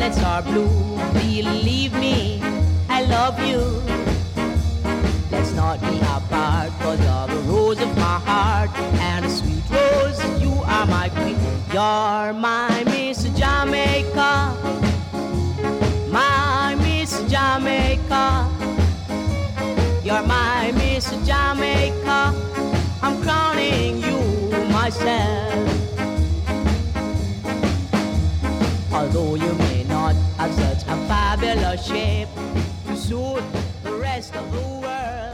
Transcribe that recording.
violets are blue. Believe me, I love you. Let's not be apart, cause you're the rose of my heart. And a sweet rose, you are my queen. You're my Miss Jamaica, my Miss Jamaica. You're my Miss Jamaica. I'm crowning you myself. Although you may not have such a fabulous shape to suit the rest of the world,